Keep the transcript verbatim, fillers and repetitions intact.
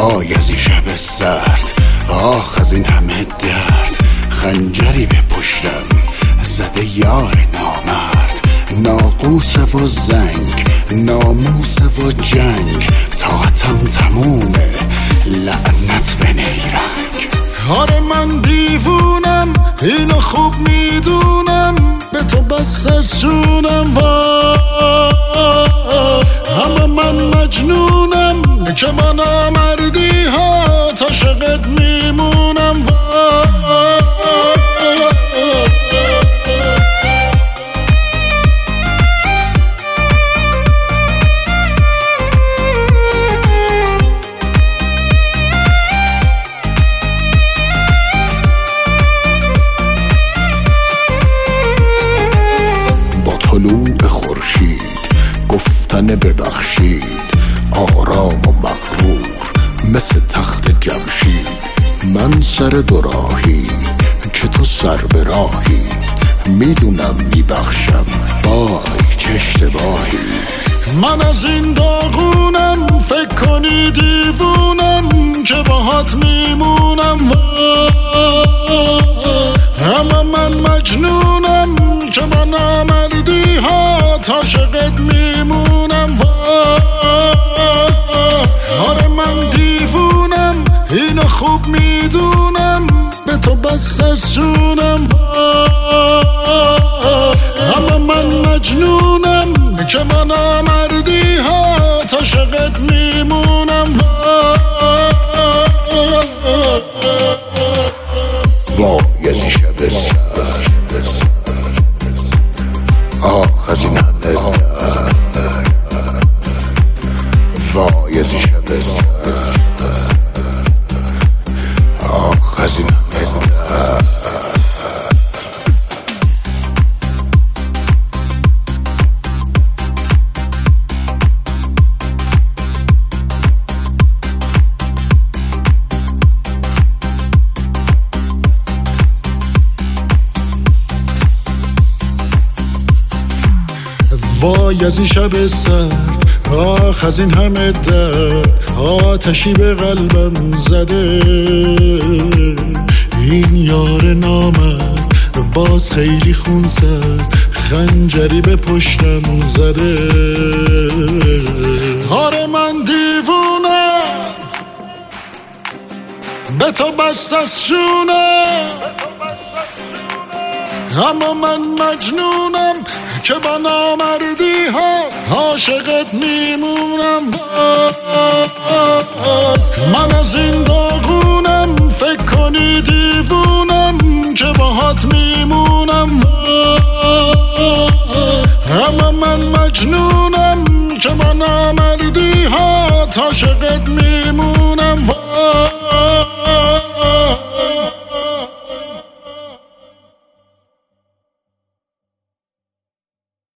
وای از این شب سرد، آخ از این همه درد. خنجری به پشتم زده یار نامرد، ناقوس و زنگ، ناموس و جنگ. طاقتم تمومه، لعنت به نیرنگ. آره من دیوونم، اینو خوب میدونم، به تو بس از جونم. اما من مجنونم که من آمردی ها تا شقت میمونم. طلوع خورشید گفتن ببخشید، آرام و مغرور مثل تخت جمشید. من سر دوراهی که تو سر به راهی، میدونم میبخشم وای چه اشتباهی. من از این داغونم، فکر کنی دیوونم که باهات میمونم. اما من مجنونم که من آمردی ها تا شقت میمونم. آره من دیوونم، اینو خوب میدونم، به تو بس از جونم. اما من مجنونم که من آمردی ها تا شقت میمونم. وای از این شب سرد، آخ از این همه درد. وای از این شب سرد، آخ از این همه درد. وای از این شب سرد، آخ از این همه درد. آتشی به قلبم زده، این یار نامرد باز خیلی خون زد، خنجری به پشتم زده. آره من دیوونم، به تو بس از جونم. اما من مجنونم که با نامردی ها عاشقت میمونم. من از این داغونم، فکر کنی دیوونم که باهات میمونم. اما من مجنونم که با نامردی ها عاشقت میمونم.